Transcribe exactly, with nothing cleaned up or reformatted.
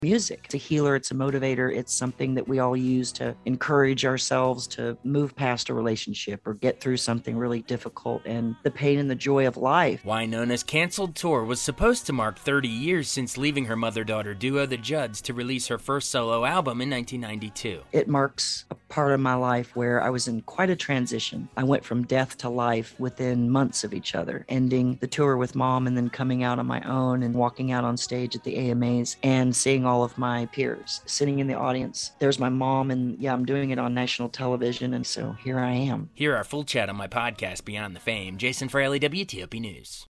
music. It's a healer, it's a motivator, it's something that we all use to encourage ourselves to move past a relationship or get through something really difficult and the pain and the joy of life. Wynona's canceled tour was supposed to mark thirty years since leaving her mother-daughter duo, the Judds, to release her first solo album in nineteen ninety-two. It marks a part of my life where I was in quite a transition. I went from death to life within months of each other, ending the tour with Mom and then coming out on my own and walking out on stage at the A M As and seeing all of my peers sitting in the audience. There's my mom, and yeah, I'm doing it on national television, and so here I am. Hear our full chat on my podcast, Beyond the Fame. Jason Fraley, W T O P News.